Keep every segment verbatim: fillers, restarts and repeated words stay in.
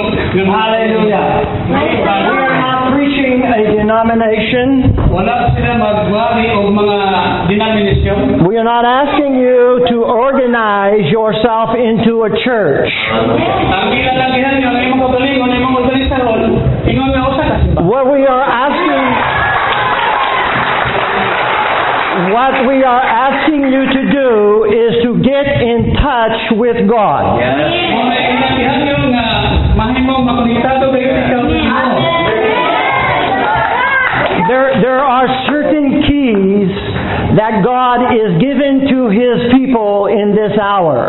Hallelujah. We are not preaching a denomination. We are not asking you to organize yourself into a church. What we are asking What we are asking you to do is to get in touch with God. There, there are certain keys that God is given to His people in this hour.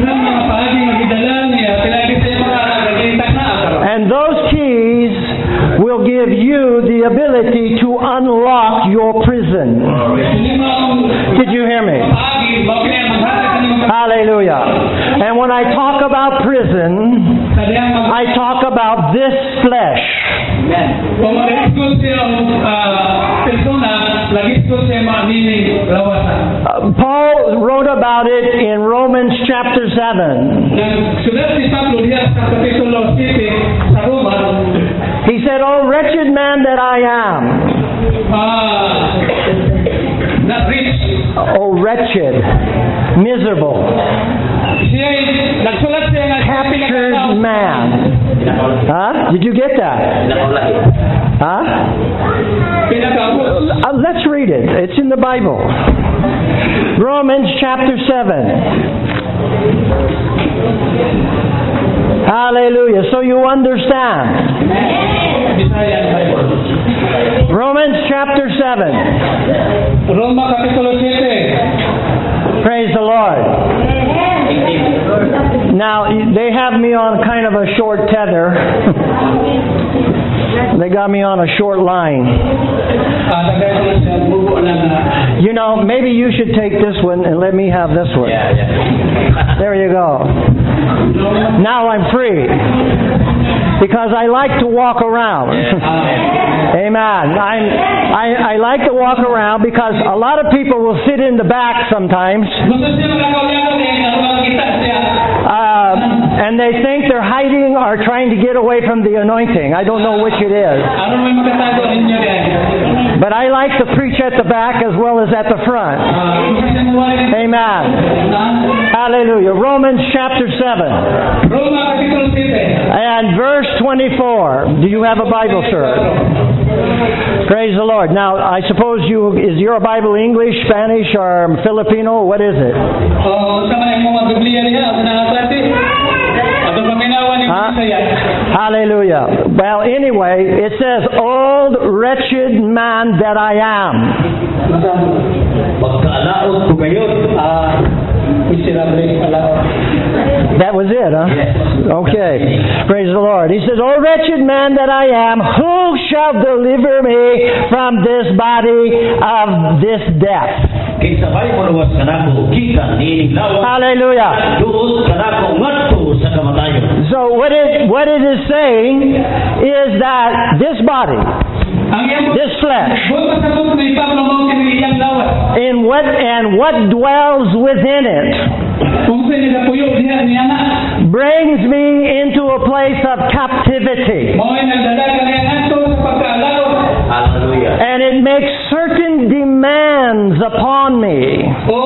And those keys will give you the ability to unlock your prison. Did you hear me? Hallelujah. And when I talk about prison, I talk about this flesh. Uh, Paul wrote about it in Romans chapter seven. He said, "Oh wretched man that I am." Oh wretched, miserable, captured man. Huh? Did you get that? Huh? Uh, let's read it. It's in the Bible. Romans chapter seven. Hallelujah. So you understand. Romans chapter seven. Praise the Lord. Now, they have me on kind of a short tether. They got me on a short line. You know, maybe you should take this one and let me have this one. Yeah, yeah. There you go. Now I'm free. Because I like to walk around. Amen. I'm, I, I like to walk around because a lot of people will sit in the back sometimes. Uh, and they think they're hiding or trying to get away from the anointing. I don't know which it is. But I like to preach at the back as well as at the front. Amen. Hallelujah. Romans chapter seven. And verse twenty-four. Do you have a Bible, sir? Praise the Lord. Now, I suppose you, is your Bible English, Spanish, or Filipino? What is it? Huh? Hallelujah. Well, anyway, it says, "Old wretched man that I am." That was it, huh? Okay. Praise the Lord. He says, "O wretched man that I am, who shall deliver me from this body of this death?" Hallelujah. So what it, what it is saying is that this body, this flesh, in what and what dwells within it, brings me into a place of captivity. And it makes certain demands upon me.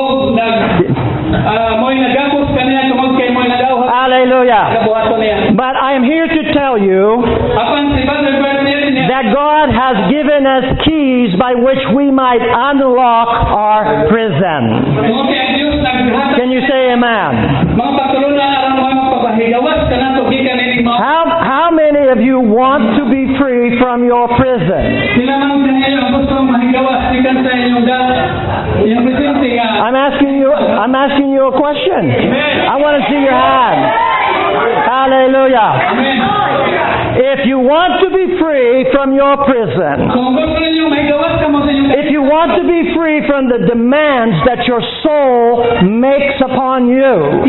Hallelujah. But I am here to tell you that God has given us keys by which we might unlock our prison. Can you say amen? How, how many of you want to be free from your prison? I'm asking you I'm asking you a question. I want to see your hand. Hallelujah. If you want to be free from your prison, if you want to be free from the demands that your soul makes upon you,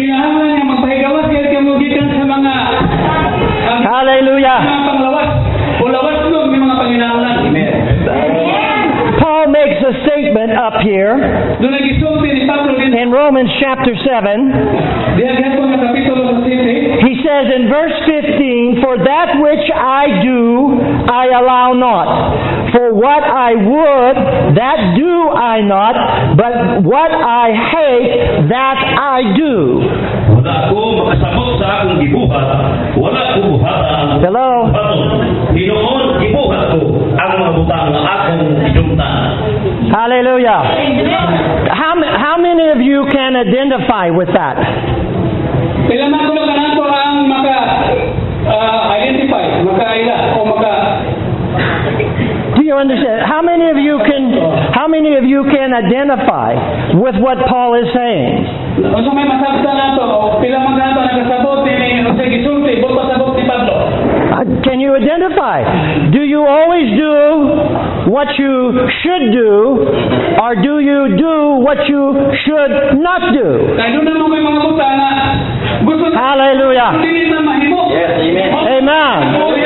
hallelujah. Paul makes a statement up here Doon nag-isulti ni Pablo din. in Romans chapter seven. Diyan gihapon nga kapitulo sa siyete. He says in verse fifteen, "For that which I do, I allow not. For what I would, that do I not. But what I hate, that I do." Wala ko makasabot sa akong gibuhat, wala ko buhata ang Hello? buhaton. Hinoon, gibuhat ko ang mga butang na akong idumtan. Hallelujah. How, ma- how many of you can identify with that? Pila man kuno kanang ang maka ah, identify, makaila o maka Do you understand? How many of you can how many of you can identify with what Paul is saying? unsa may masabtan nato o pila man kanto nagasabot ni Jose gisulti buot pasabot ni Pablo. Uh, Can you identify? Do you always do what you should do, or do you do what you should not do? Kay doon naman may mga buta na gusto Hallelujah. dili na mahimo. Amen.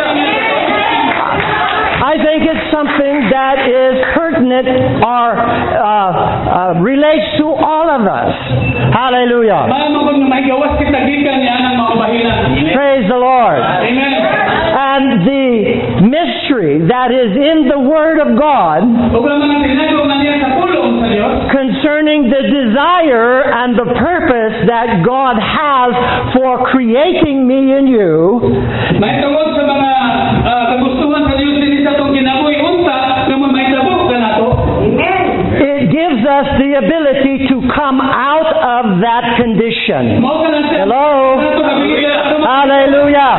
I think it's something that is pertinent or uh, uh, relates to all of us. Hallelujah. Mao mo kung mahigawas kita gikan ni anang mga bahina. Praise the Lord. Amen. And the mystery that is in the Word of God Ug laman ang tinago nga niya sa pulong sa Dios concerning the desire and the purpose that God has for creating me and you, may tungod sa mga ah, kagustuhan sa Dios dinhi sa tong kinabuhi unta nga may tabok kanato. it gives us the ability to come out of that condition. Mao ka lang siya. Hello? Kanato kabigyan ato mga Hallelujah.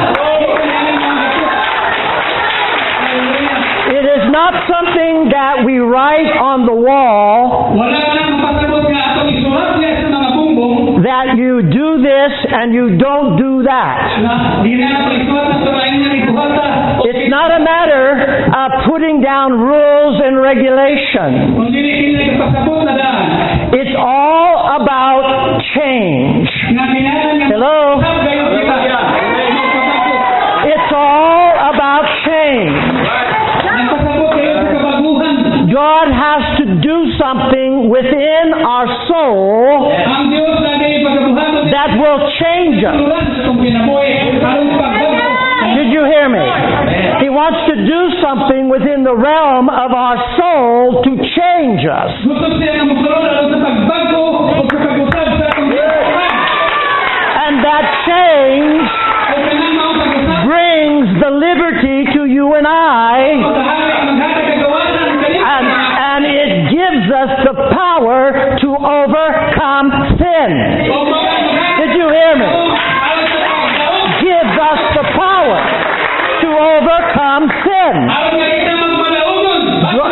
It is not something that we write on the wall wala ka nang mapasabot nga atong isulat niya sa mga bumbong that you do this and you don't do that. na di na nato isulat na sa lain nga ibuhata. It's not a matter of putting down rules and regulation. Kung dili kinay pasabot na daan. It's all about change. Nga kinahanglan nga Hello? sab kayo kita. It's all about change. Nagpasabot kayo sa kabaguhan. God has to do something within our soul Ang Dios lagi pagkabuhaton that will change us. isulat sa tong kinabuhi aron pagbago. Did you hear me? He wants to do something within the realm of our soul to change us. Gusto siya nga mosulod aron sa pagbago o sa pag-usab sa atong kinabuhi. And that change O kanang mao pag-usab brings the liberty to you and I, o sa hari maghatag kagawasan kaniya. and, and it gives us the power to overcome sin. O maghatag Did you hear me? aron sa pagdaog. Gives us the power to overcome sin. Aron nga kita magmadaugon.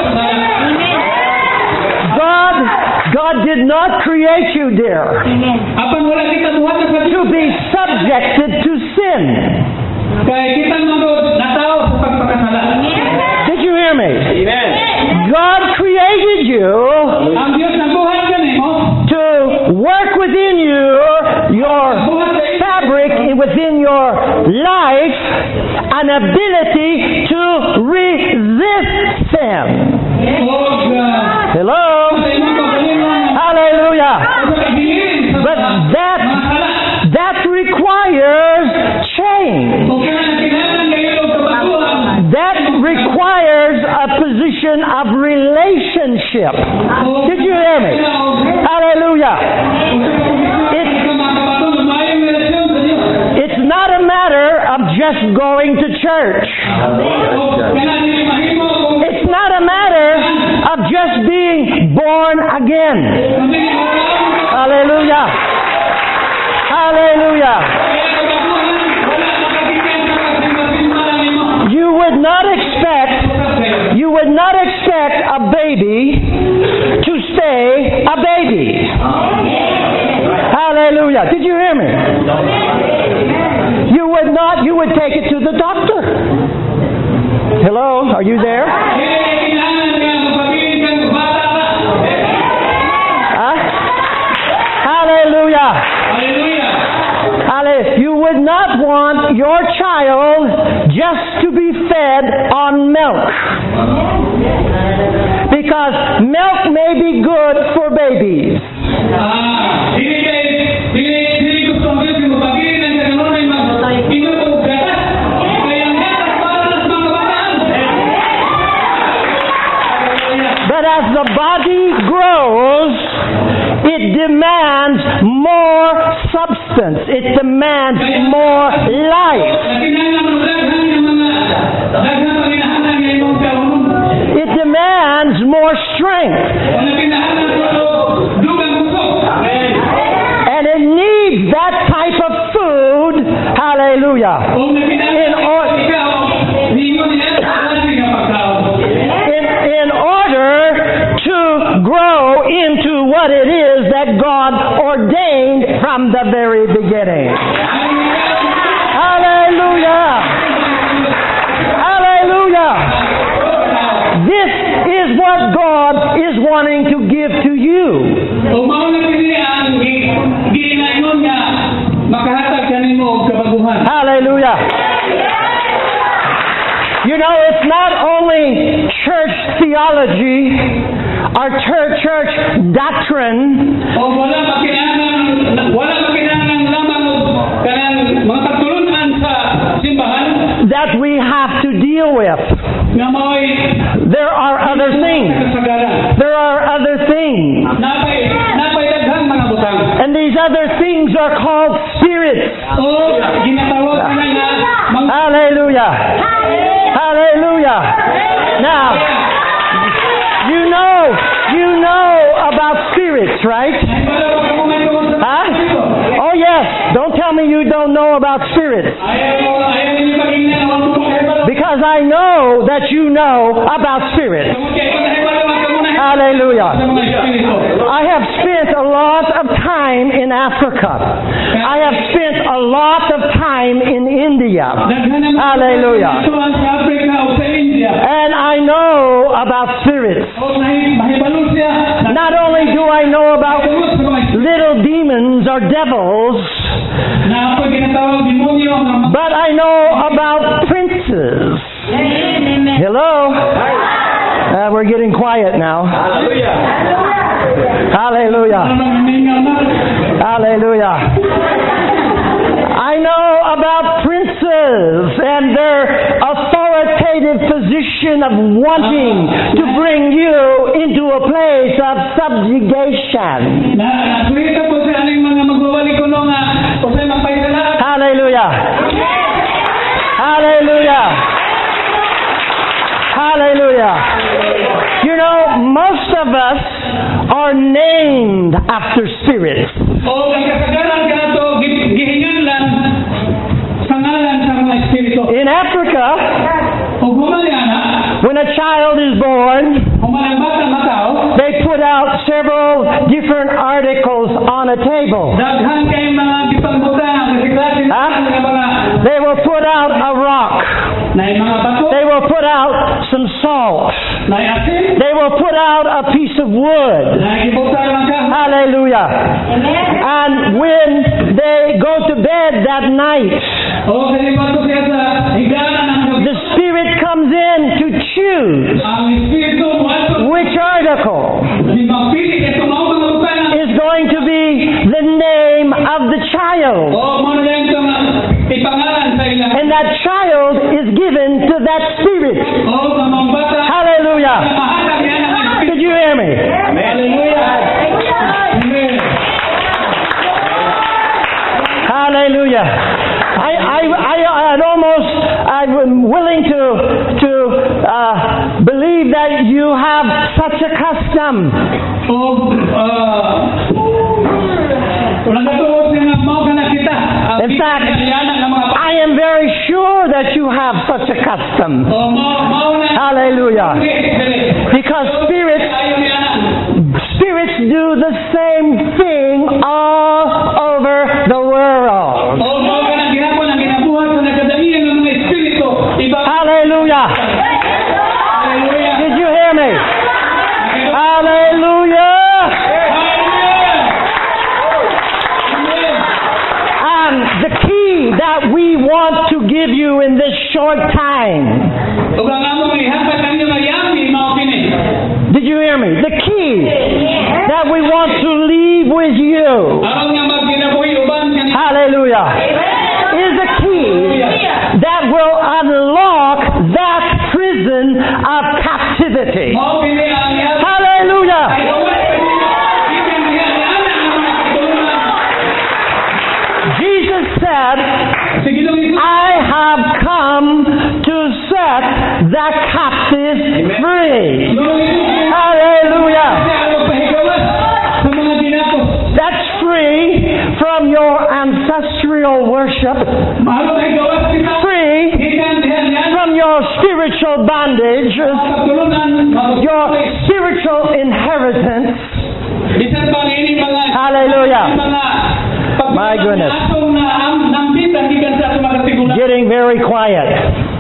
God, God did not create you, dear, Apan wala kita buhat sa to be subjected to sin. kay kita mga natao sa pagpakasala. Did you hear me? God created you Ang Dios nagbuhat kanimo to work within you, your fabric within your life, an ability to resist sin. og ah, Hello? sa imong pagkalingon Hallelujah. sa kabilin sa But that mga sala. that requires change. O kaya kinahanglan kayo og kabaguhan. That requires a position of relationship. Did you hear me? Hallelujah. It's, it's not a matter of just going to church. It's not a matter of just being born again. Hallelujah. Hallelujah. You would not expect you would not expect a baby to stay a baby. Hallelujah. Did you hear me? You would not, you would take it to the doctor. Hello, are you there? Huh? Hallelujah. Hallelujah. You would not want your child just to be fed on milk. Because Because milk may be good for babies. Ah, dili kay dili dili gusto ang Diyos yung pag-iin ng gano'n ay mag-inom o gatas. Kaya ang gatas para sa mga bataan. But as the body grows, it demands more substance. It demands more life. It demands more strength. And it needs that type of food, hallelujah, in, or- in, in order to grow into what it is that God ordained from the very beginning. Hallelujah! Hallelujah! This is what God is wanting to give to you. Hallelujah! You know, it's not only church theology, our church, church doctrine, wala makinahanglan wala makinahanglan lamang kanang mga pagtulunan sa simbahan that we have to deal with. nga mao'y There are other things. kasagaran. There are other things. Napay napay daghang mga butang. And these other things are called spirits. O ginatawag ka na nga mga Hallelujah. Hallelujah. Now, you know, you know about spirits, right? Huh? Oh yes. Don't tell me you don't know about spirits. Because I know that you know about spirits. Hallelujah. I have spent a lot of time in Africa. I have spent a lot of time in India. Hallelujah. And I know about spirits. Not only do I know about little demons or devils, but I know about princes. Hello? Uh, we're getting quiet now. Hallelujah. Hallelujah. I know about princes and their authoritative position of wanting to bring you into a place of subjugation. Hallelujah. Hallelujah. Hallelujah. You know, most of us are named after spirits. In Africa, when a child is born, they put out several different articles on a table. Huh? They will put out a rock. They will put out some salt. They will put out a piece of wood. Hallelujah. And when they go to bed that night, the Spirit comes in to choose which article is going to be the name of the child. And that child is given to that Spirit. Hallelujah. Did you hear me? Hallelujah. I, I, I, I'd almost, I'm willing to, to uh, believe that you have such a custom. In fact, I am very sure that you have such a custom. Hallelujah. Because spirits, spirits do the same thing all over the world. Hallelujah. Did you hear me? Hallelujah. And the key that we want to give you in this short time. Did you hear me? The key that we want to leave with you. Aron nga magkinabuhi uban kanila. Hallelujah. Is a key that will unlock that prison of captivity. Mao kini ang iya- Hallelujah. Jesus said, Sige lang ito. I have come to set the captives free. Hallelujah. Sa mga dinako. That's free from your ancestral worship, Mahalo kay gawas kita. free Ikan dihan yan. from your spiritual bondage, Pagtulunan. your spiritual inheritance. Bisan pa ini mga Hallelujah. mga My goodness. Atong na am nambitan gikan sa mga katigulan. Getting very quiet.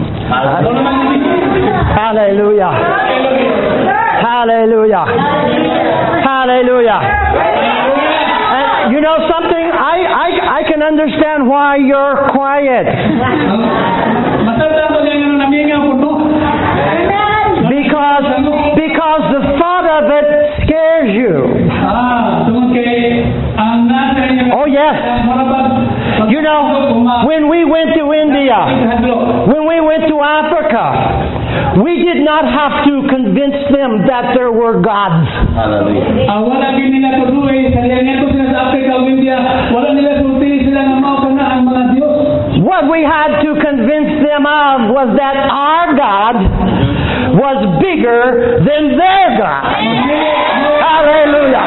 Hallelujah. Hallelujah. Hallelujah. And you know something? I, I, I can understand why you're quiet. Masarap ko yung naminga ko no. Because, because the thought of it scares you. Ah, tungkol kay ang nasa niya. Oh yes. You know, when we went to India, when we went to Africa, we did not have to convince them that there were gods. Ah, wala gid nila tuloy sa linya ko sila sa Africa o India, wala nila sulti sila nga mao kana ang mga Dios. What we had to convince them of was that our God was bigger than their God. Hallelujah.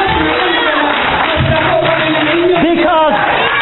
Because,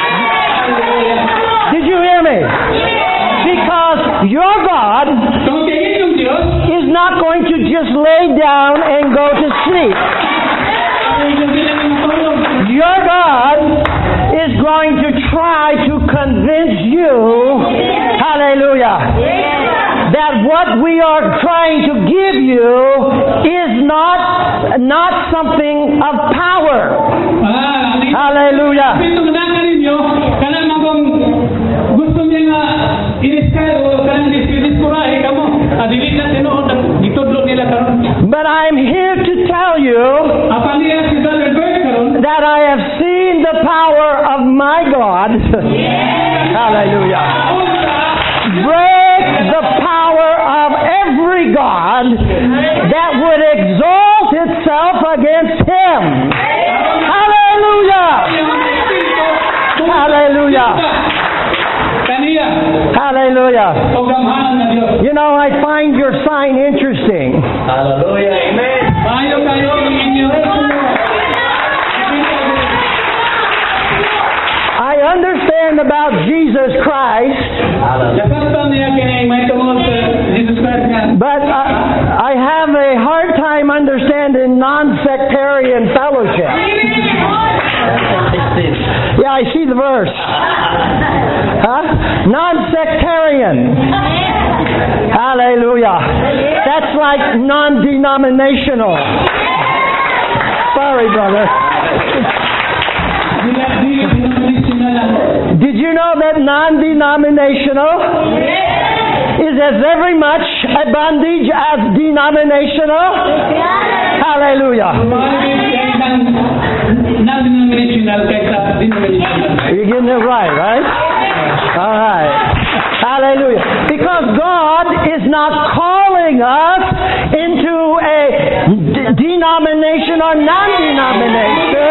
did you hear me? Because your God Tungkol kay inyong Dios, is not going to just lay down and go to sleep. inyong bilang ng tulong. Your God is going to try to convince you, hallelujah, that what we are trying to give you is not not something of power. Ah, ni Hallelujah. Pitong naka ninyo, kanang magong gusto niya nga iniskay o kanang diskurahe kamo. Adili na tinuod ang gitudlo nila karon. But I'm here to tell you Apa niya si Brother Bert karon? that I have seen the power of my God. Hallelujah. Break the power of every God that would exalt itself against Him. Hallelujah. Hallelujah. Kaniya, Hallelujah. o gamhanan na Dios. You know, I find your sign interesting. Hallelujah. Amen. Maayo kayo ang inyo. I understand about Jesus Christ, Nasaktan niya kini may tungod sa Jesus Christ nga. but I, I have a hard time understanding non-sectarian fellowship. Yeah, I see the verse. Huh? Non-sectarian. Hallelujah. That's like non-denominational. Sorry, brother. Dili dili denominational. Did you know that non-denominational is as very much a bondage as denominational? Hallelujah. Non-denominational kaysa denominational. You're getting it right, right? All right. Hallelujah. Because God is not calling us into a d- denomination or non-denomination.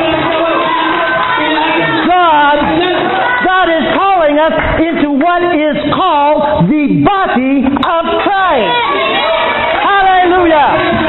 God, God is calling us into what is called the body of Christ. Hallelujah.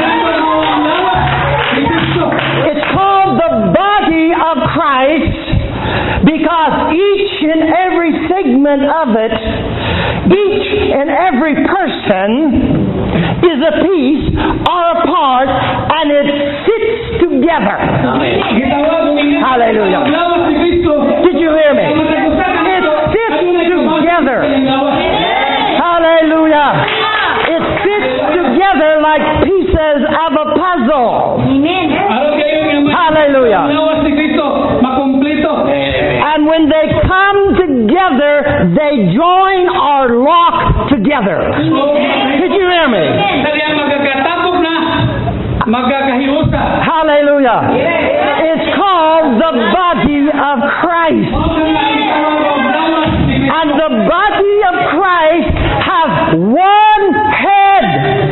It's called the body of Christ because each and every segment of it, each and every person is a piece or a part, and it sits together. Hallelujah. Did you hear me? It sits together. Hallelujah. It sits together like pieces of a puzzle. Hallelujah. And when they come together, they join or lock together. Did you hear me? magkakahiusa. Hallelujah. It's called the body of Christ. And the body of Christ has one head.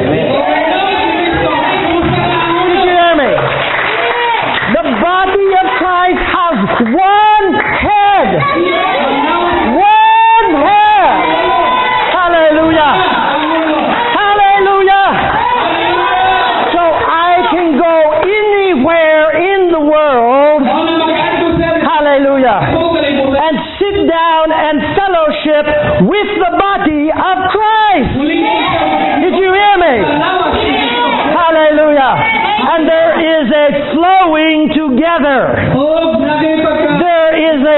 Did you hear me? The body of Christ has one head. One head. Hallelujah. Hallelujah. So I can go anywhere in the world. Hallelujah. And sit down and fellowship with the body of Christ. Did you hear me? Hallelujah. And there is a flowing together. There is a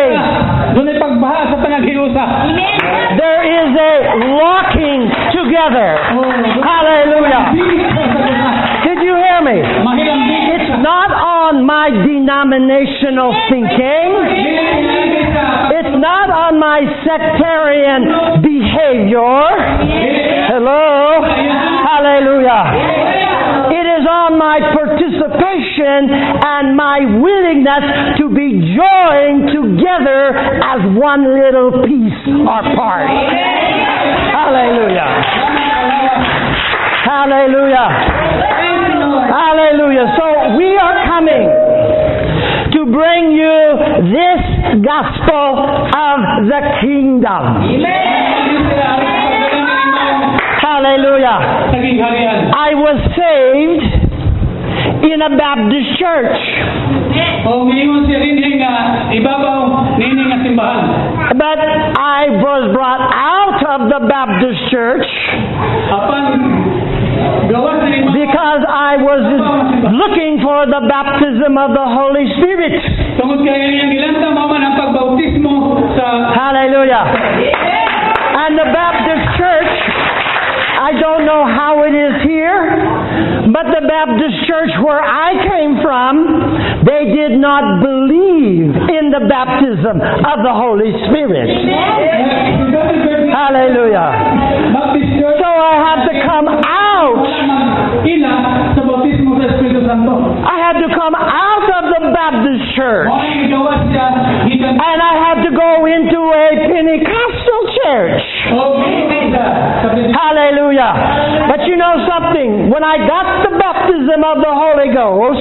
there is a locking together. Hallelujah. Did you hear me? It's not on my denominational thinking. It's not on my sectarian behavior. Hello? Hallelujah. It is on my participation and my willingness to be joined together as one little piece or part. Hallelujah. Hallelujah. Hallelujah. So we are coming to bring you this gospel of the kingdom. Hallelujah. I was saved in a Baptist church. But I was brought out of the Baptist church because I was looking for the baptism of the Holy Spirit. Hallelujah. And the Baptist church, I don't know how it is here, but the Baptist church where I came from, they did not believe in the baptism of the Holy Spirit. Hallelujah. So I had to come out. I had to come out of the Baptist church. And I had to go into a Pentecostal church. Hallelujah. But you know something? When I got the baptism of the Holy Ghost,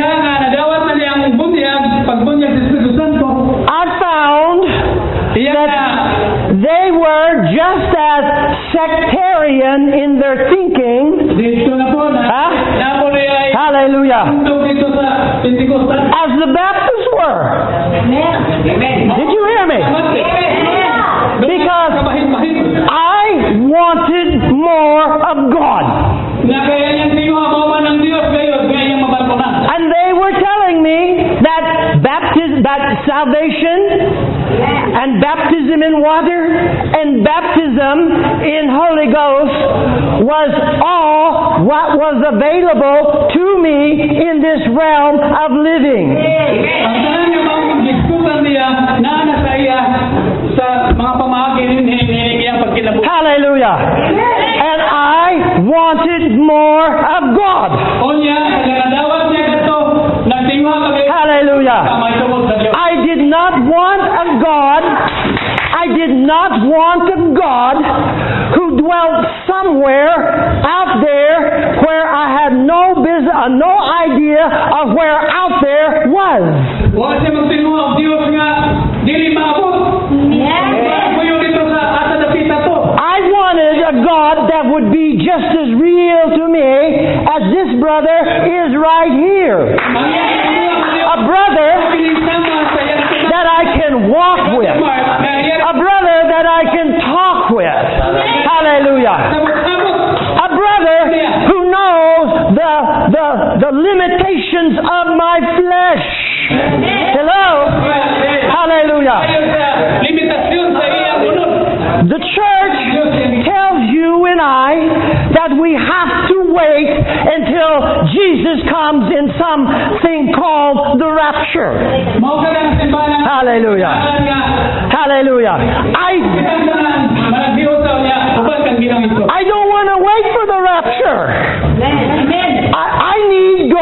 I found that they were just as sectarian in their thinking. Huh? Hallelujah. As the Baptists were. Did you hear me? Because I wanted more of God. And they were telling me that baptism, that salvation and baptism in water and baptism in Holy Ghost was all what was available to me in this realm of living. Hallelujah. And I wanted more of God. Hallelujah. I did not want a God. I did not want a God who dwelt somewhere out there where I had no business, uh, no idea of where out there was. I wanted a God that would be just as real to me as this brother is right here. A brother that I can walk with. A brother that I can talk with. Hallelujah. A brother who knows the, the, the limitations of my flesh. Hello? Hallelujah. The church tells you and I that we have to wait until Jesus comes in something called the rapture. Hallelujah. Hallelujah. I, I don't want to wait for the rapture. I, I need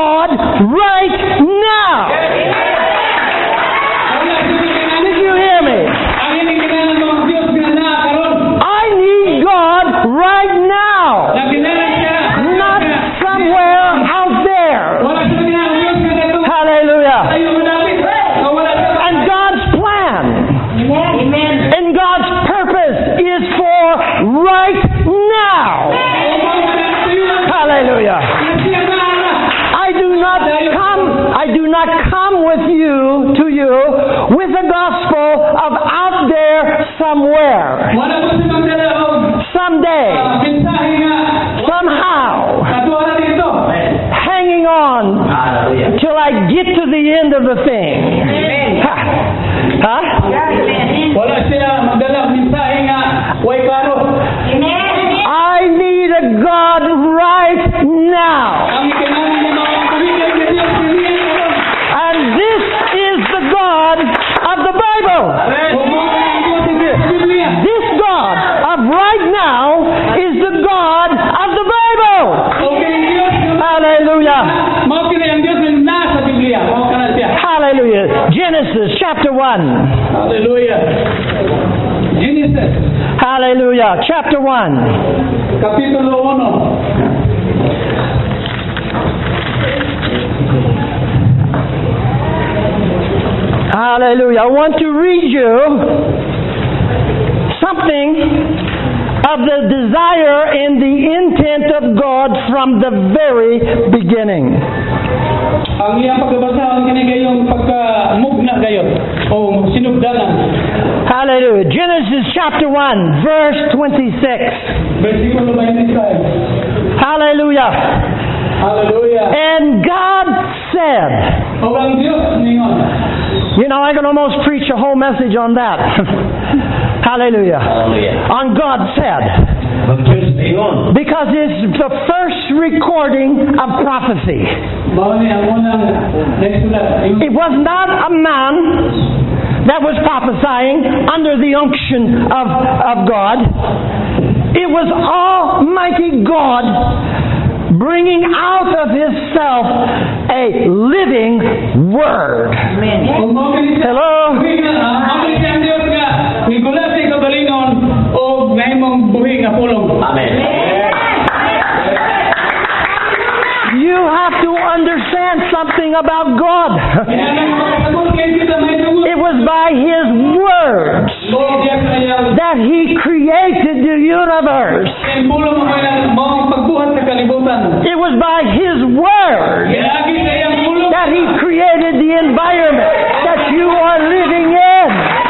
somewhere, Wala po si magdala og someday, ah, mensahe nga somehow, katuwa dito. hanging on Hallelujah. till I get to the end of the thing. Ha? Huh? Wala siya magdala og mensahe nga way karo. I need a God right now. Ang kailangan niya mga pamilya niya Diyos pilihan karon. And this is the God of the Bible. Kung mo ang Diyos sa Biblia. This God of right now is the God of the Bible. Okay ang Diyos. Hallelujah. Mao kini ang Diyos na nasa Biblia. Mao kana siya. Hallelujah. Genesis chapter one. Hallelujah. Genesis Hallelujah. Chapter one. kapitulo one. Hallelujah. I want to read you something of the desire and the intent of God from the very beginning. Ang iyang pagbabasa kini gayong pagka-mugna gayon o sinugdanan. Hallelujah. Genesis chapter one, verse twenty-six. Bersikulo twenty-five. Hallelujah. Hallelujah. And God said, O ang Diyos ningon. you know, I can almost preach a whole message on that. Hallelujah. Hallelujah. On God said. Mag-Diyos na yun. Because it's the first recording of prophecy. Mao ni ang unang naisulat. It was not a man that was prophesying under the unction of, of God. It was Almighty God bringing out of Himself a living Word. Kung mao kini siya. Hello? Buhi nga, ah, mao kini siya ang Diyos nga migula sa kabalingon o nahimong buhi nga pulong. Amen. You have to understand something about God. Kailangan makasabot kayo kita may tungod. It was by His words O diya kaya that He created the universe. ang pulong mo kaya mao pagbuhat sa kalibutan. It was by His word Giagi sa iyang pulong. that He created the environment that you are living in.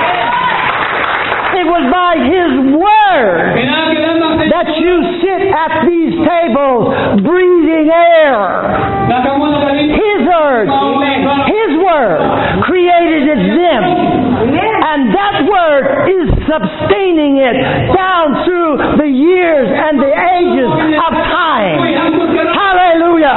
It was by His word Giagi lamang sa that you sit at these tables breathing air. nakamot sa kalibutan. His word, His word created it then. And that word is sustaining it down through the years and the ages of time. Hallelujah.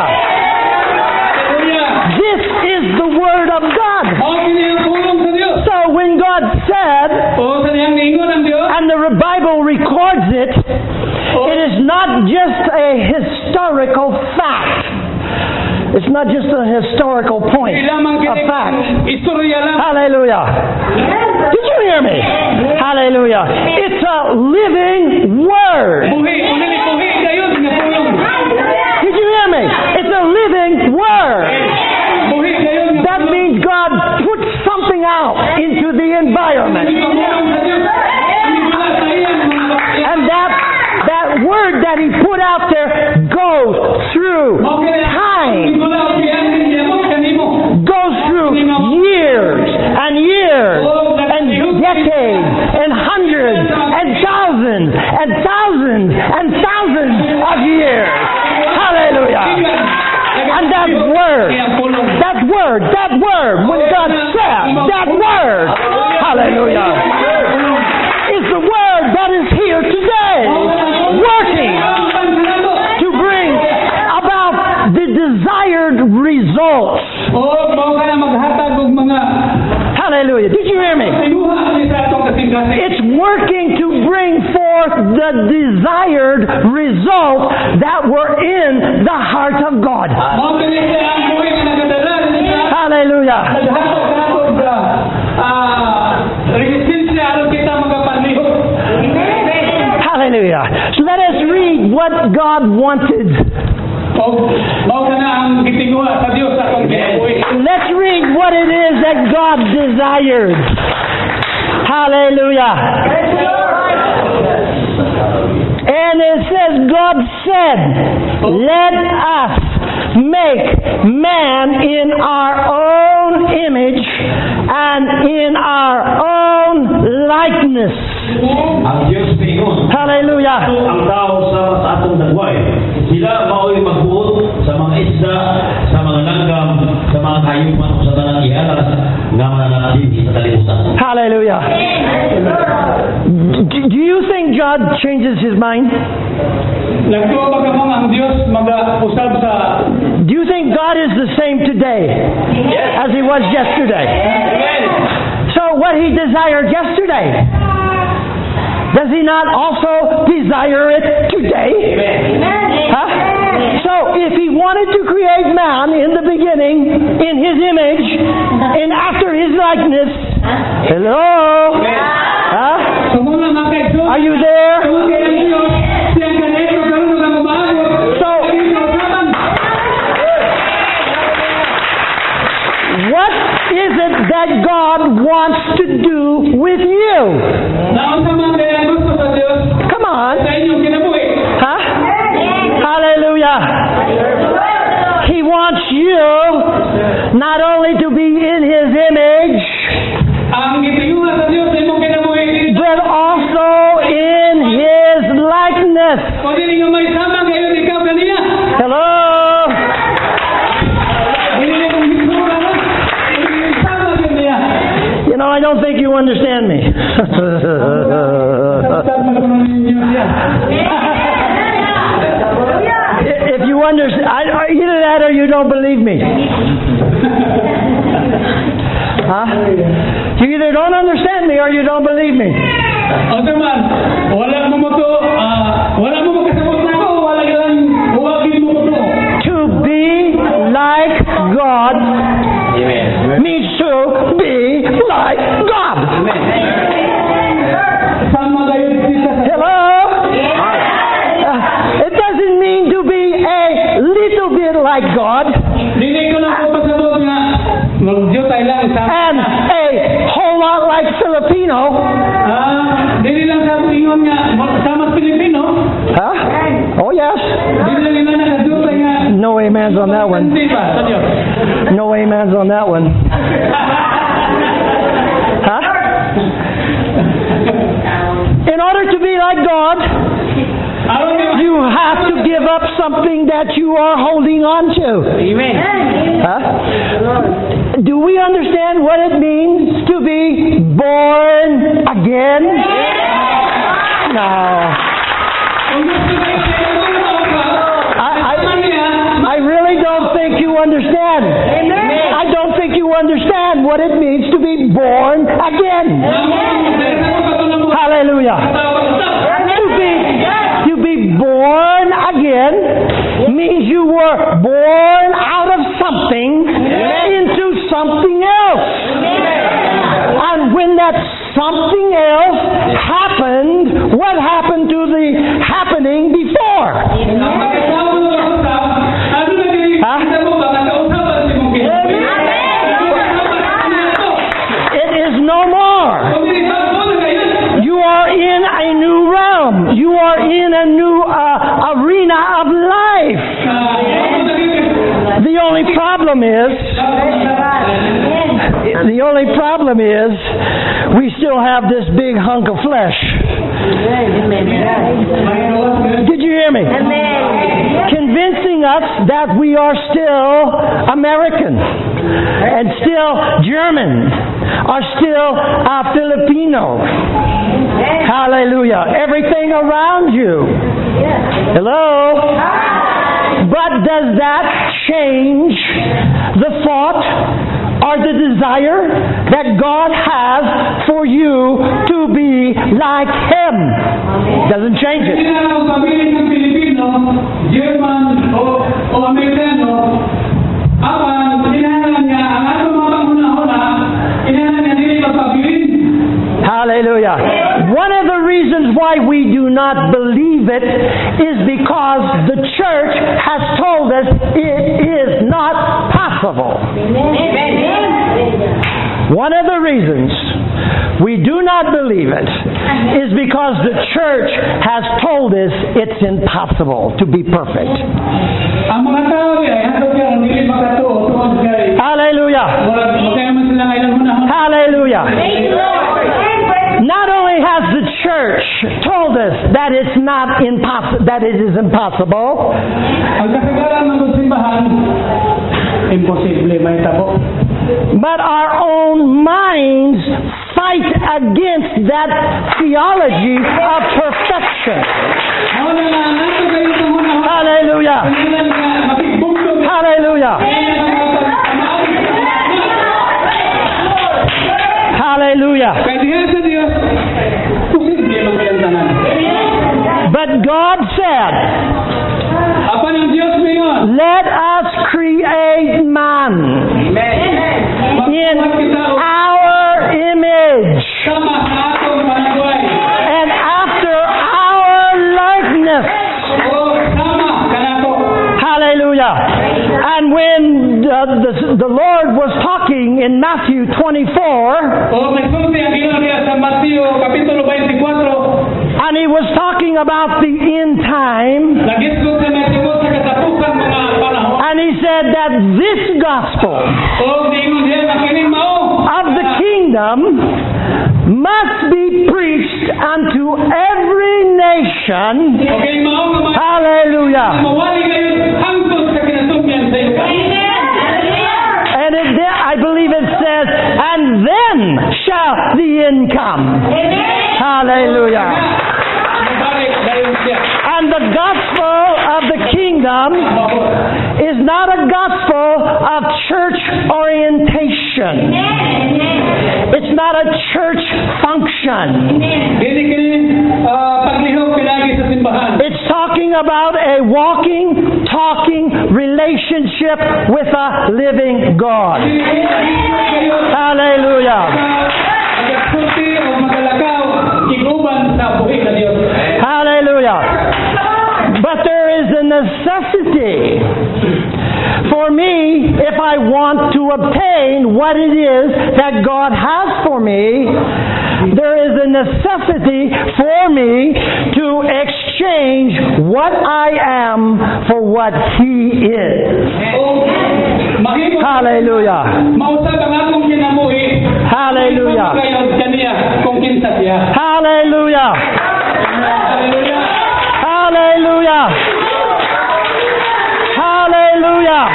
This is the word of God. Mao kini ang pulong sa Dios. So when God said, O sa niyang ningon ang Dios. and the Bible records it, it is not just a historical fact. It's not just a historical point, Di lamang a kini fact. istorya lang. Hallelujah. Did you hear me? Hallelujah. It's a living word. Buhi, unang buhi kayo nga pulong. Did you hear me? It's a living word. Buhi kayo nga That means God put something out into the environment. pulong sa Dios. Ang wala sa iyang mga bakya. And that that word that He put out there goes through Mao kini ang time, wala ang biyan niya mo kanimo. goes through years and years and decades and hundreds and thousands and thousands and thousands of years. Hallelujah. And that word, that word, that word, when God said, that word, hallelujah, is the word that is here today, working to bring about the desired results. O mao kana maghatag og mga Hallelujah. Did you hear me? sinuha ni sa atong kasing-kasing. It's working to bring forth the desired results that were in the heart of God. Mao kini siya ang buhi nga nagadala sa Hallelujah. naghatag kanatong sa ah resistensya aron kita magapanlihok. Hallelujah. So let us read what God wanted. O mao kana ang gitinguha sa Dios sa atong kinabuhi. Let's read what it is that God desired. Hallelujah. And it says, God said, let us make man in our own image and in our own likeness. Ang Diyos pingon. Hallelujah. Ito ang tao sama sa atong dagway. Sila mao'y magbuot sa mga isda, sa mga langgam, sa mga hayupan o sa tanang ihalas nga mananatili sa kalibutan. Hallelujah. Do do you think God changes His mind? Nagtuwa ba ka mo ang Diyos mag-usab sa... Do you think God is the same today as He was yesterday? So what He desired yesterday, does He not also desire it today? Huh? So if He wanted to create man in the beginning in His image and after His likeness, hello? Huh? Sumula makay Are you there? So, what is it that God wants to do with you? Come on. Huh? Hallelujah. He wants you not only to be in His image, but also in His likeness. Hello? You know, I don't think you understand me. If you understand, I, either that or you don't believe me. Huh? You either don't understand me or you don't believe me. O naman, wala mo mo to, ah, wala mo magkasabot na ako, wala ka lang, huwagin mo mo to. To be like God means to be like God. Sama kayo dito sa... Hello? Uh, it doesn't mean to be a little bit like God Dili ko lang po pasabot nga, mag-Diyos ay lang sa... and a whole lot like Filipino. Ah, dili lang sa ingon nga, sama Pilipino. Huh? Oh, yes. Dili lang ina na Diyos ay nga... No amens on that one. Hindi ba, sa Diyos? No amens on that one. Huh? In order to be like God, Aron nga, you have to give up something that you are holding on to. Amen. Huh? Do we understand what it means to be born again? No. Kung gusto kayo sa inyo, I, I, I really don't think you understand. I don't think you understand what it means to be born again. Hallelujah. To be, to be born again means you were born out of something into something else. And when that something else happened, what happened to the happening before? It is no more. You are in a new realm. You are in a new uh, arena of life. The only problem is, the only problem is, we still have this big hunk of flesh. Did you hear me? Convincing us that we are still American and still German or still uh, Filipino. Hallelujah. Everything around you. Hello? But does that change the thought or the desire that God has for you to be like Him? Doesn't change it. Hindi na ang pamilya ng Pilipino, German o, o Amerikano, apan, inahalan niya, ang ato mga panghuna-huna, inahalan niya nila magpabilin. Hallelujah. One of the reasons why we do not believe it is because the church has told us it is not possible. One of the reasons we do not believe it is because the church has told us it's impossible to be perfect. Ang mga tao ay handog yan, hindi makatuo, tuwag kay. Hallelujah. Wala, magkaya man sila ngayon hunahuna. Hallelujah. Not only has the church told us that it's not impossible, that it is impossible. Ang kasagaran ng simbahan, imposible may tabo. But our own minds fight against that theology of perfection. Mao na nga nato kayo sa muna. Hallelujah. Kailan nga makibugtog. Hallelujah. Hallelujah. Kaya diha sa Dios, posible man kayang tanan. But God said, Apa ng Dios ngayon? let us create man in our image Sama sa atong panagway. and after our likeness. O sama kanato. Hallelujah. And when the, the, the Lord was talking in Matthew twenty-four, O nagsulti ang Ginoo niya sa Mateo kapitulo twenty-four. and he was talking about the end time, Nagisgot sa Mateo sa katapusan mga panahon. and he said that this gospel O diingon diha nga kining mao of the kingdom must be preached unto every nation. Okay, mao nga mga Hallelujah. mawali kayo hangtod sa kinasumyan sa iyo. And it, I believe it says, and then shall the end come. Hallelujah. Nabalik dayon siya. And the gospel of the kingdom is not a gospel of church orientation. It's not a church function. Dili kini ah, paglihok pinagi sa simbahan. It's talking about a walking, talking relationship with a living God. Dili kayo Hallelujah. magsulti o magalakaw iguban sa buhi sa Dios. Hallelujah. But there is a necessity for me, if I want to obtain what it is that God has for me, there is a necessity for me to exchange what I am for what He is. O mahimo Hallelujah. mausab ang akong kinabuhi. Hallelujah. Kayo kaniya kung kinsa siya. Hallelujah. Hallelujah. Hallelujah. Hallelujah.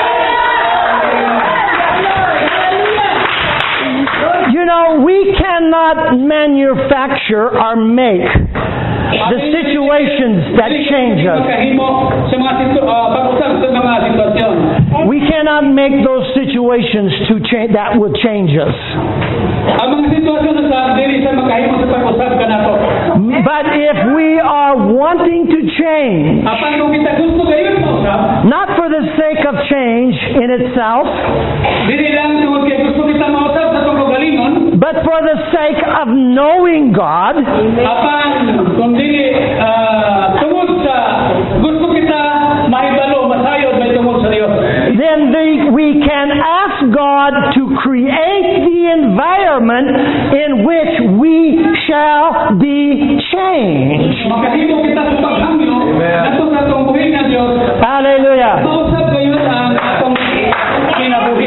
You know, we cannot manufacture or make the situations that change us. Makahimo sa mga situ- ah, pag-usap sa mga sitwasyon. We cannot make those situations to change that will change us. Ang mga sitwasyon sa dili sa makahimo sa pag-usap kanato. But if we are wanting to change, Apan kung kita gusto gayon mausap, not for the sake of change in itself, dili lang tungod kay gusto kita mausap sa tungkol galingon, but for the sake of knowing God, apan kung dili ah, tungod sa gusto kita mahibalo masayod may tungod sa Dios. then the, we can ask God to create the environment in which we shall be changed. Makahimo kita sa paghangyo nato sa atong buhi nga Dios. Hallelujah. Mausap gayon ang atong kinabuhi.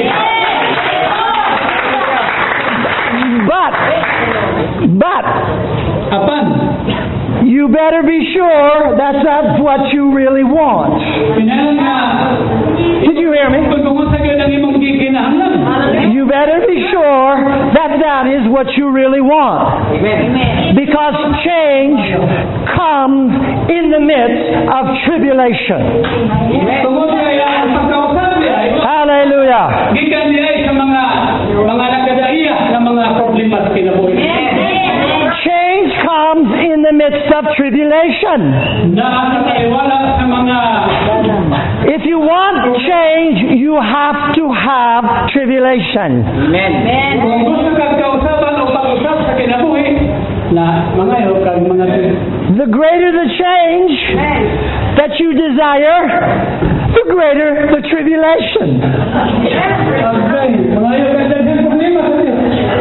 But, but, Apan you better be sure that's not what you really want. Pinahanglan nga, Did you hear me? kung kung sa gayon ang imong gikinahanglan. You better be sure that that is what you really want. Because change comes in the midst of tribulation. Tungod kay ang pagkausap niya, Hallelujah. gikan niya sa mga mga nagkadaiya na mga problema sa kinabuhi. Change comes in the midst of tribulation. Na nakaiwala sa mga If you want change, you have to have tribulation. kung gusto kang kausapan o pag-usap sa kinabuhi, na mga iyo kag mga The greater the change that you desire, the greater the tribulation. Okay, mga iyo kag daghang problema sa Dios.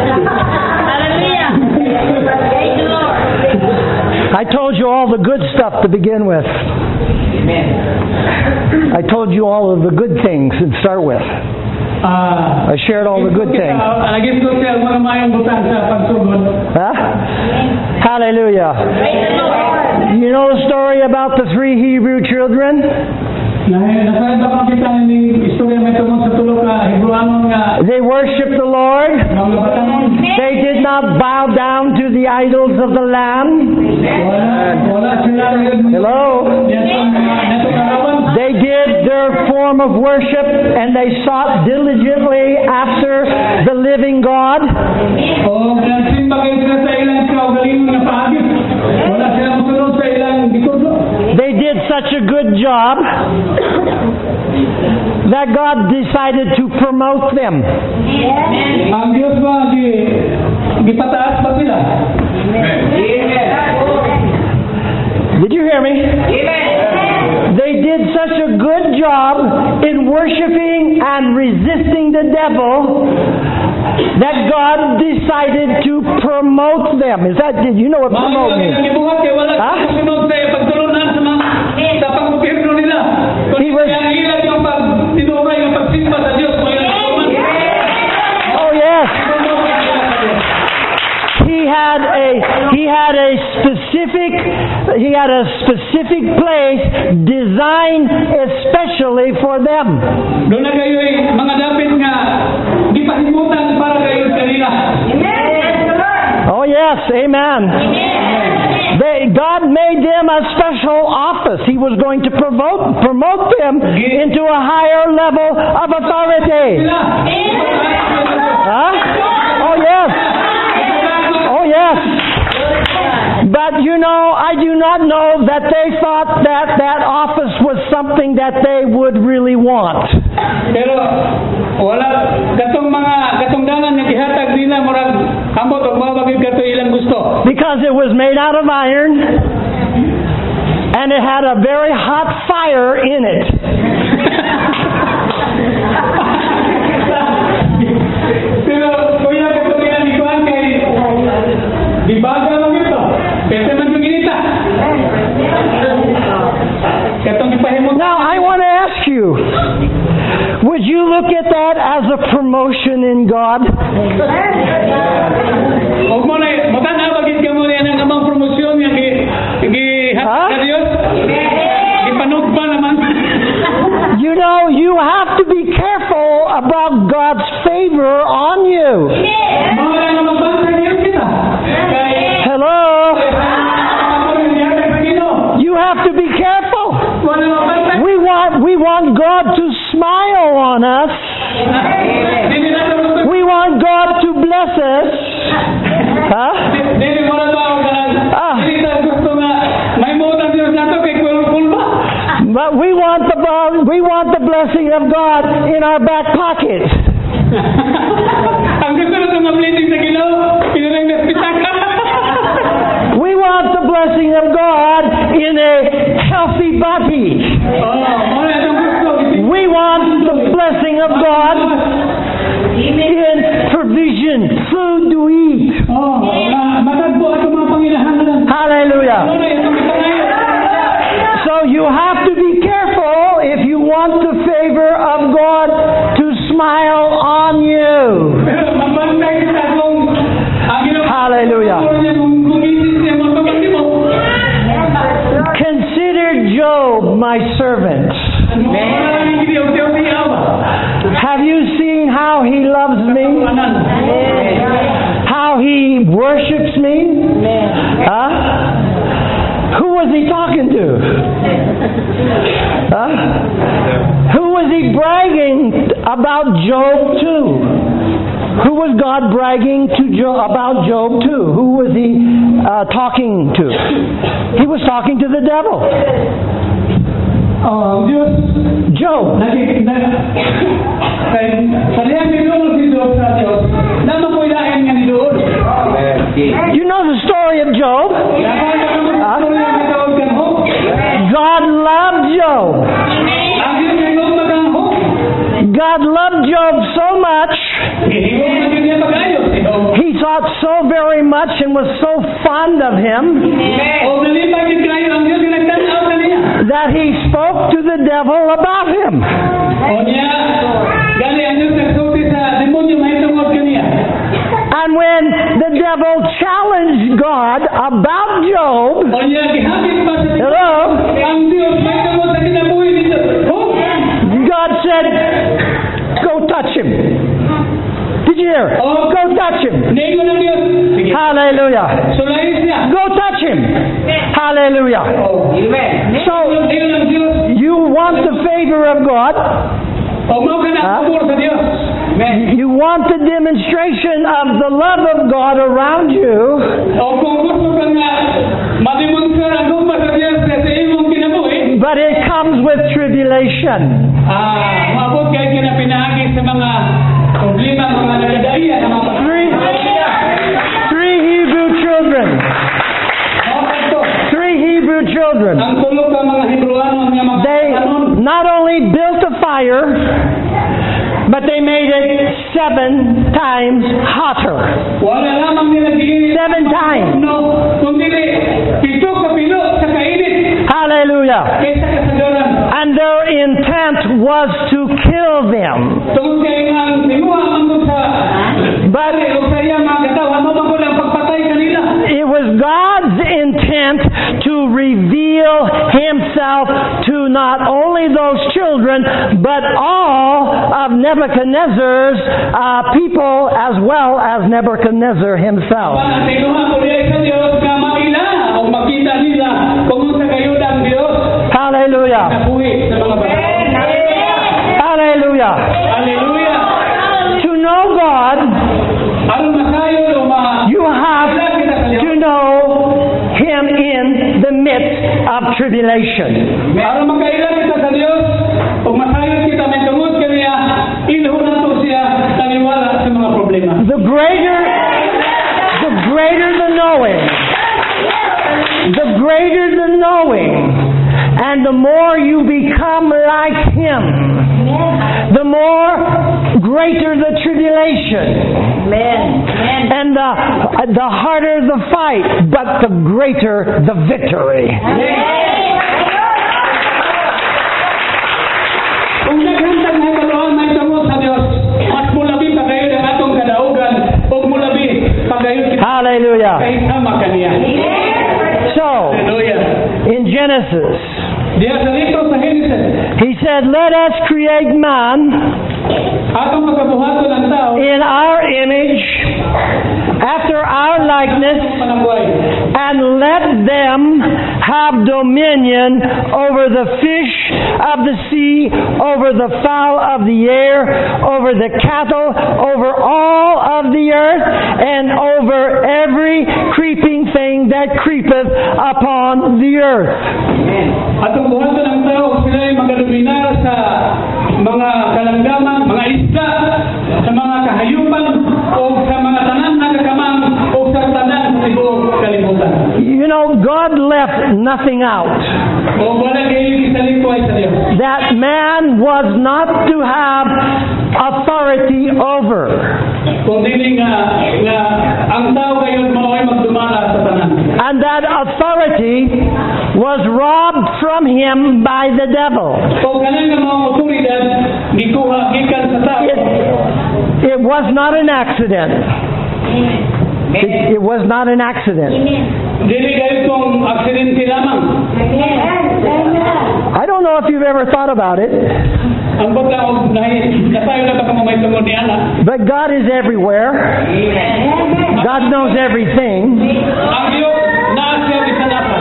I told you all the good stuff to begin with. I told you all of the good things to start with. Ah, I shared all the good kita, things. Lagi ko siya mga mayong butang sa pagsugod. Huh? Hallelujah. You know the story about the three Hebrew children? Nasaan ba kita ni istorya may tungkol sa tulo ka Hebrewanon nga They worshiped the Lord. mga batanon? They did not bow down to the idols of the land. Wala, wala sila. Hello? They did their form of worship and they sought diligently after the living God. O nagsimba kayo sila sa ilang kaugalingon nga paagis. Wala sila musunod sa ilang bitulo. They did such a good job that God decided to promote them. Ang Diyos ba di gipataas ba sila? Did you hear me? They did such a good job in worshiping and resisting the devil that God decided to promote them. Is that, did you know what promote means? Gibuhat kay wala Ha? musunod sa pagtulunan sa mga sa pagpapihibro nila. He was- Kaya ang ilang yung pagtinuray yung pagsimba sa Diyos mo yung Oh yes. He had a he had a specific he had a specific place designed especially for them. Doon na kayo eh, mga dapit nga di pahimutan para kayo kanila. Oh yes, amen. They, God made them a special office. He was going to promote promote them into a higher level of authority. Sila. Huh? Oh yes. Oh yes. But you know, I do not know that they thought that that office was something that they would really want. Pero wala katong mga katungdangan nga gihatag nila murag ambot og mabagid kato ilang gusto. Because it was made out of iron and it had a very hot fire in it. Pero kuya kato nila ni Juan kay di baga mo ito. Pwede man yung ginita. Katong ipahimot. Now, I want to ask you, would you look at that as a promotion in God? Og mo na mutan na bagid ka mo yan ang amang promosyon yang gi gi Ha? sa Dios. Gipanugba naman. You know, you have to be careful about God's favor on you. Mga nga magbantay niyo kita. Kay Hello? You have to be careful. wala magbantay. We want we want God to smile on us. Dili na to gusto. We want God to bless us. Huh? Dili mo na to ang ganan. Ah. Dili ta gusto nga may mutan Dios nato kay kulkul ba. But we want the we want the blessing of God in our back pocket. Ang gusto na to nga blessing sa Ginoo, pinarang naspitaka. We want the blessing of God in a healthy body. Oh, mo na itong gusto. We want the blessing of God in provision, food to eat. Oh, ma- matagbo ato mga panginahanglan. Hallelujah. Mo na itong ipangayo. So you have to be careful if you want the favor of God to smile on you. Pero magbantay kita kung ang Ginoo Hallelujah. kung kung isis niya mo pagpapti mo. Consider Job my servant. Mo na lang yung gidiyaw siya sa iyawa. Have you seen how he loves me? How he worships me? Huh? Who was he talking to? Huh? Who was he bragging about Job to? Who was God bragging to Job, about Job to? Who was he uh, talking to? He was talking to the devil. Oh, Diyos, Job. nakikita. Kay salihan ni Lord si Diyos sa Diyos. Naman ko ilahin nga ni Lord. You know the story of Job? Lahat ka naman sa tuloy ang katawag kan ho. God loved Job. Ang Diyos ay huwag magangho. God loved Job so much, Huwag maging niya mag-ayos. he thought so very much and was so fond of him O nalipag yung kayo ang Diyos yung nagtanaw na niya. that he spoke to the devil about him. O niya, gali ang Diyos nagsulat God about Job. O niya, gihapit pa sa Diyos. Hello? Ang Diyos, may kamot sa kinabuhi nito. Oh, God said, go touch him. Did you hear? Oh. Go touch him. nego ng Diyos. Sige. Hallelujah. Sulayin siya. Go touch him. Hallelujah. Oh, amen. So, nego ng Diyos. you want the favor of God. O mo ka na Ha? pabor sa Diyos. Amen. You want the demonstration of the love of God around you. O kung gusto ka nga mademonstra ang gumpa sa Diyos sa imong kinabuhi, But it comes with tribulation. ah, maabot kayo kinapinahagi sa mga problema, mga nagadaiya na mga Three, three Hebrew children. Okay to. Three Hebrew children. Ang tulog ng mga Hebreano, ang mga They kanon, not only built a fire, but they made it seven times hotter. wala lamang nila giginit. Seven times. No, kundi pito ka pilo sa kainit Hallelujah. kaysa kasagaran. And their intent was to kill them. Tungkol kayo nga ang timuha mangkot sa But bari o sa iya mga katawan, mabangkot ang pagpatay kanila. it was God's intent to reveal Himself to not only those children, but all of Nebuchadnezzar's uh, people as well as Nebuchadnezzar himself. Ang tinuha ko diya sa Diyos nga maila o makita nila kung sa kayo ang Diyos Hallelujah. nabuhi sa mga banal. Hallelujah. Hallelujah. To know God, Aron makayo o ma you have to know Him in the midst of tribulation. aron makaila kita sa Diyos o masayon kita may tungod kaniya ilho nato siya taniwala sa mga problema. The greater, the greater the knowing, the greater the knowing, and the more you become like Him, the more greater the tribulation. And the, the harder the fight, but the greater the victory. Kung naghantag na kaluan may tungod sa Diyos, mas mulabi pa kayo ng atong kadaugan o mulabi pa kayo kita Hallelujah. kahit sama kaniya. So, Hallelujah. in Genesis, Diya sa dito sa Genesis, He said, let us create man atong makabuhaton ang tao in our image, after our likeness, panabuhay. and let them have dominion over the fish of the sea, over the fowl of the air, over the cattle, over all of the earth, and over every creeping thing that creepeth upon the earth. Atong buhaton ang tao sila ay magadominar sa mga kalanggaman, mga isda, sa mga kahayupan o sa mga tanan na kakamang o sa tanan sa tibuok kalibutan. You know, God left nothing out. O wala kayo isalikuay sa Diyos. That man was not to have authority over. Kung dili nga, nga ang tao kayo mao'y magdumala sa tanan. And that authority was robbed from him by the devil. Kung kanan nga mga otoridad, gikuha, gikan sa tao. It, it was not an accident. It, it was not an accident. Dili kayo kung aksidente lamang. I don't know if you've ever thought about it, Ang pagkaog, nasayo na baka may tungod ni Ana. but God is everywhere. God knows everything. Ang Diyos, naasya ni sa nasa.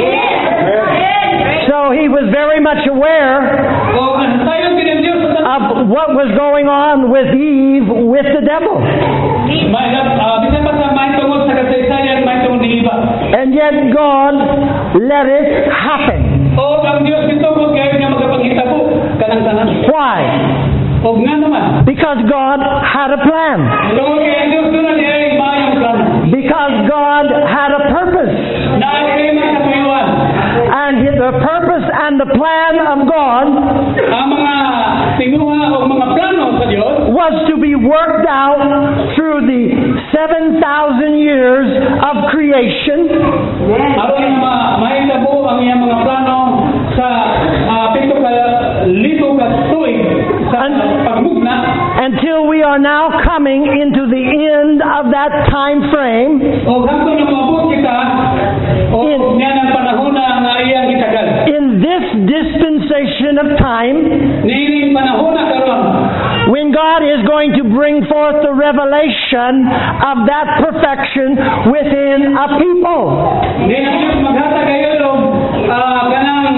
So he was very much aware Kung nasayo din ang Diyos sa of what was going on with Eve with the devil. May uh, bisa pa sa may tungod sa kasaysayan, may tungod ni iba. And yet God let it happen. O ang Diyos ito kung kayo niya magpapangita po kanang tanan. Why? O nga naman. Because God had a plan. Tungod kayo ang Diyos doon na niya ay mayong plan. Because God had a purpose. Naagay man sa tuyuan. And the purpose and the plan of God Ang mga tinguha o mga plano sa Diyos was to be worked out through the seven thousand years of creation aron nga mahitabo ang iyang mga plano sa uh, pito ka lito ka tuig sa An- pagmugna until we are now coming into the end of that time frame, O hangtod na maabot kita o In- niya ng panahon na nga iyang gitagal. in this dispensation of time, Niining panahon na karon. when God is going to bring forth the revelation of that perfection within a people. Di na Diyos maghatag kayo og ah, kanang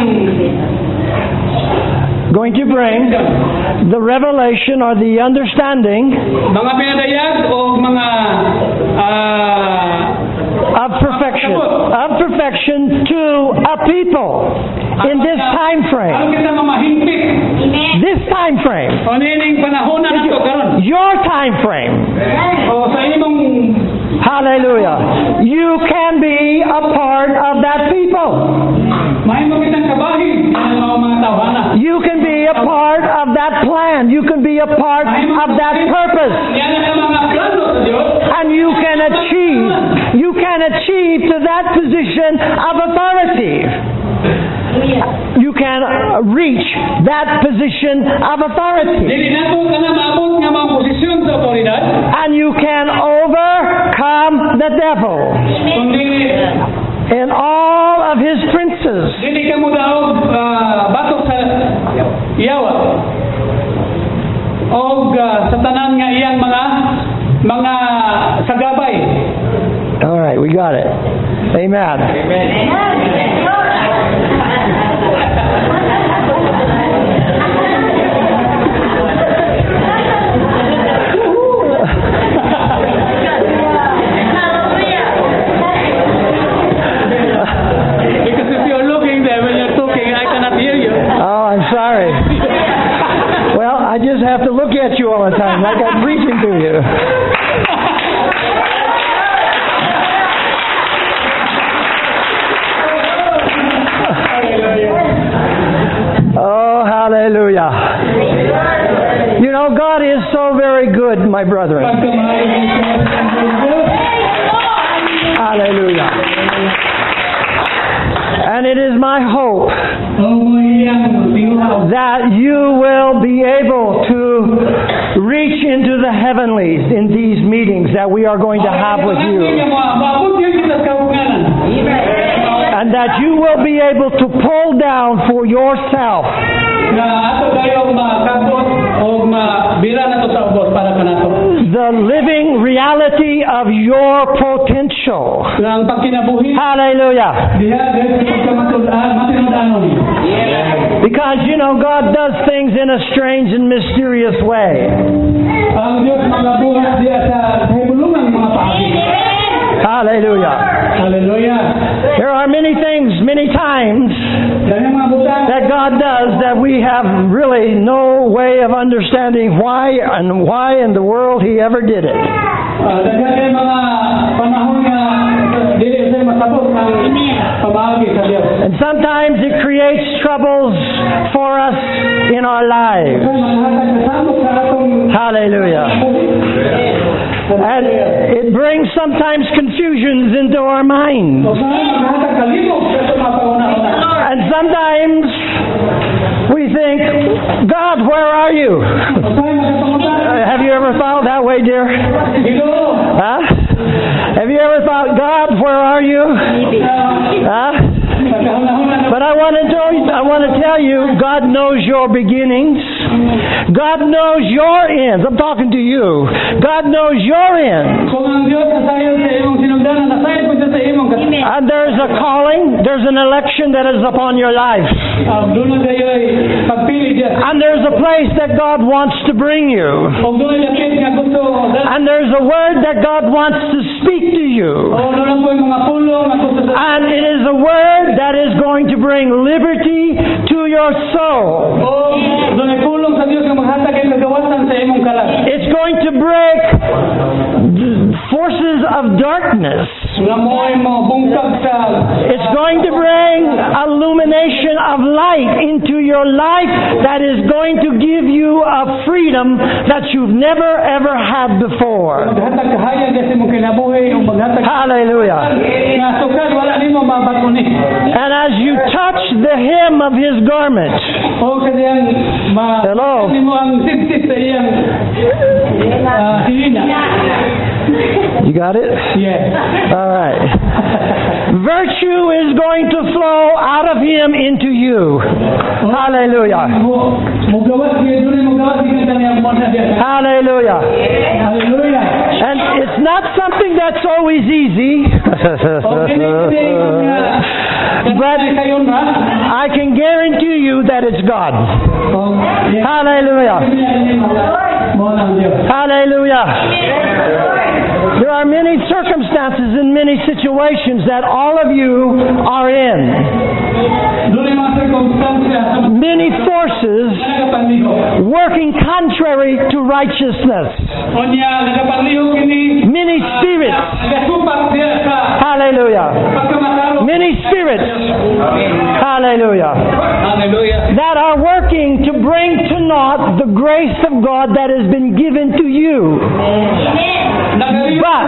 Going to bring the revelation or the understanding mga pinadayag o mga ah, of perfection, of perfection to a people in this time ano frame. kita mamahimpit This time frame, o niining panahon na nato karon. your time frame. O sa imong Hallelujah. You can be a part of that people. mahimo kitang kabahin ang mga mga tawhana. You can be a part of that plan. You can be a part of that purpose. Yan ang mga plano sa Diyos. And you can achieve, you can achieve to that position of authority. You can uh, reach that position of authority. Dili nato ka na maabot nga mga posisyon sa otoridad. And you can overcome the devil Kundi and all of his princes. dili ka mo daog ah, batok sa yawa. O sa tanan nga iyang mga mga sagabay. All right, we got it. Amen. Because if you're looking there when you're talking, I cannot hear you. Oh, I'm sorry. Well, I just have to look at you all the time like I'm preaching to you. Oh, hallelujah. You know, God is so very good, my brethren. Pagkamahal ng Diyos. Hallelujah. And it is my hope O mo iyang tinglaw. that you will be able to reach into the heavenlies in these meetings that we are going to have with you. Maabot yun kita sa kaugalan. And that you will be able to pull down for yourself Na ato kayo makabot o mabira na to sa ubos para kanato. the living reality of your potential. Nga ang pagkinabuhi Hallelujah. diha dahil sa pagkamatulaan, matinudanon. Because you know, God does things in a strange and mysterious way. Ang Diyos mga buhat diha sa hibulungan mga paagi. Hallelujah. Hallelujah. There are many things, many times Dahil mga butang that God does that we have really no way of understanding why and why in the world He ever did it. uh, dahil kay mga panahon nga dili sa masabot ang pamaagi sa Diyos. And sometimes it creates troubles for us in our lives. Kaya mga kasabot sa atong Hallelujah. And it brings sometimes confusions into our minds. o saan maghatag kalibog sa itong mga pangunahon. And sometimes we think, God, where are you? O saan magkapangutan. Uh, have you ever thought that way, dear? Ginoo. Huh? Have you ever thought, God, where are you? Huh? But I want to tell you, I want to tell you, God knows your beginnings. God knows your ends. I'm talking to you. God knows your ends. Kung ang Diyos nasayon sa imong sinugdanan, nasayon po siya sa imong kat- And there's a calling, there's an election that is upon your life. Ah, doon na kayo ay pagpili diya. And there's a place that God wants to bring you. O doon ay lapit nga gusto. And there's a word that God wants to speak to you. O doon na po yung mga pulong nga gusto sa. And it is a word that is going to bring liberty to your soul. O doon ay pulong sa Diyos nga maghatag ay kagawasan sa imong kalat. It's going to break forces of darkness. Nga mo ay mo bungkag sa. It's going to bring illumination of light into your life that is going to give you a freedom that you've never ever had before. Maghatag kahayan sa imong kinabuhi o maghatag. Hallelujah. Nga sukad wala nimo mabatuni. And as you touch the hem of his garment, O kadiyang ma. Hello. Nimo ang sipsip sa iyang ah, hilina. You got it? Yes. All right. Virtue is going to flow out of him into you. Hallelujah. Mo mugawas niya doon mugawas di kanta niya mo na dia. Hallelujah. Hallelujah. And it's not something that's always easy. But I can guarantee you that it's God. Hallelujah. Hallelujah. There are many circumstances and many situations that all of you are in. Many forces working contrary to righteousness. Many spirits. Hallelujah. Many spirits. Hallelujah. That are working to bring to naught the grace of God that has been given to you. But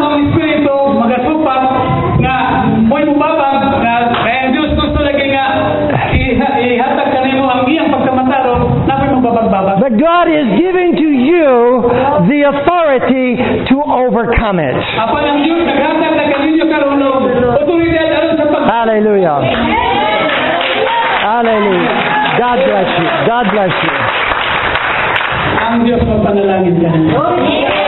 But God is giving to you the authority to overcome it. Hallelujah. Hallelujah. God bless you. God bless you. Ang Diyos magpanalangin ka.